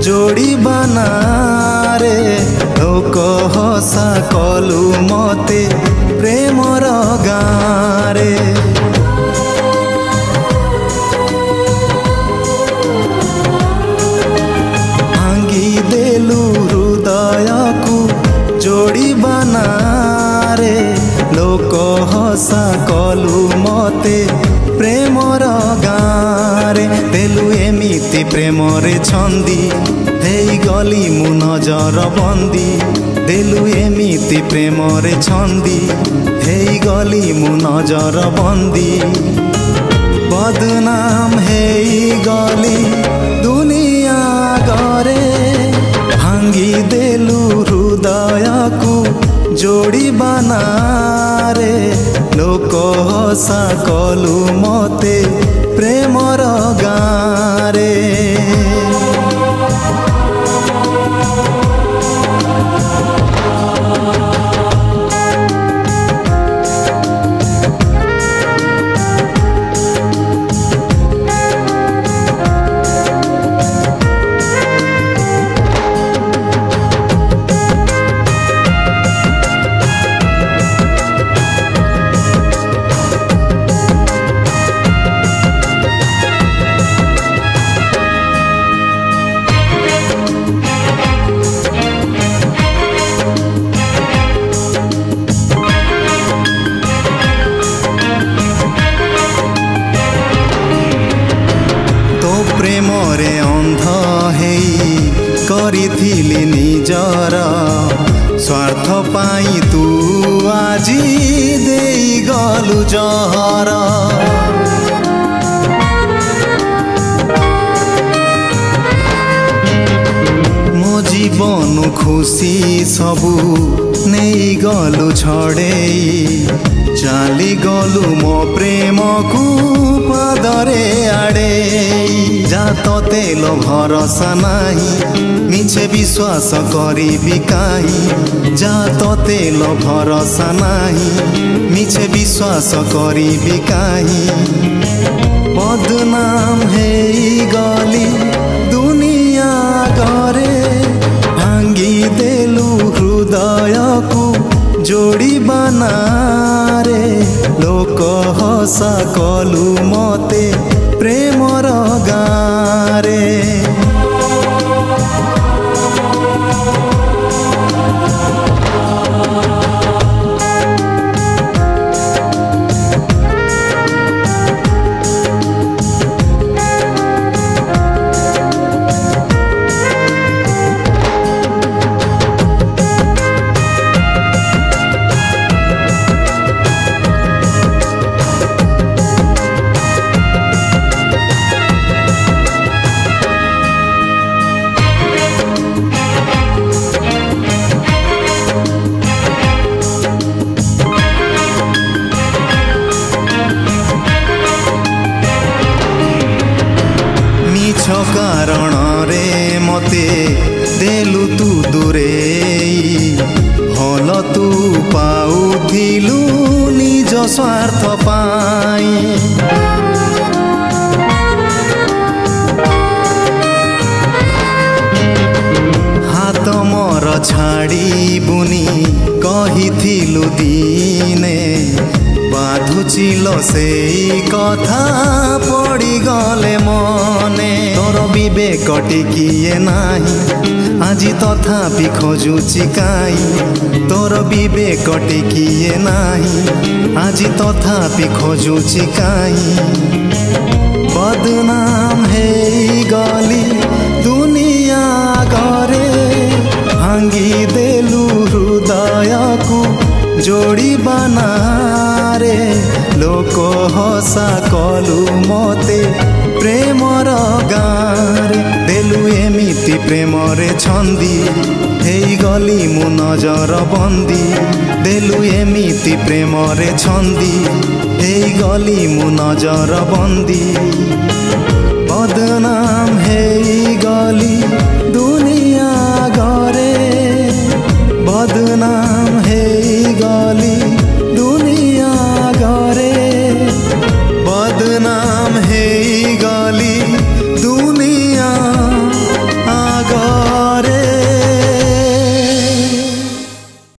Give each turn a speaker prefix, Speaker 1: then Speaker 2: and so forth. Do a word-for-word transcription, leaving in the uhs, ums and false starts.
Speaker 1: जोड़ी बनारे लोक हसा कलु मते प्रेमर गारे भांगी देलु हृदय को जोड़ी बनारे लोक हसा कलु मते प्रेमर गारे देलु एमिति प्रेमरे छंदी हेई गली मु नजर बंदी देलु एमिति प्रेमरे छंदी हेई गली मु नजर बंदी बदनाम हेई गली दुनिया गरे भांगी देलु हृदय को जोड़ी बनारे लोक हसा कलु मते प्रेमर गारे प्रेमरे अंध हेई करिथिली निजर स्वार्थ पाई तू आजी देई गलु जहर मो जीवन खुशी सबू नहीं गलु छड़ेई चाली गलु मो प्रेम को पदरे आड़े जा तेल भरोसा नहीं मिछे विश्वास करी काई जा तेल भरोसा नहीं मिछे विश्वास करी काई बदनाम हेई गली दुनिया गरे भांगी देलु हृदय को जोड़ी बनारे लोक हसा कलु मते प्रेमर गारे कारण रे मते देलु तू दूरे भल तू पाउथिलु निज स्वार्थ पाई हाथ मोर छाड़ी बुनी कहिथिलु दिने बाधुचिल से कथा पड़ी गले मने तोर विवेक टिकिए नाही आजी तथापि खोजुची काई तोर विवेक टिकिए नाही आजी तथापि खोजुची काई बदनाम हेई गली दुनिया गरे भांगी देलु हृदय को जोड़ी बनारे लोक हसा कलु मते प्रेमर गारे देलु एमिति प्रेमरे छंदी हेई गली मु नजर बंदी देलु एमिति प्रेमरे छंदी हेई गली मु नजर बंदी बदनाम हेई गली दुनिया गरे बदनाम हेई गली दुनिया गरे बदनाम हेई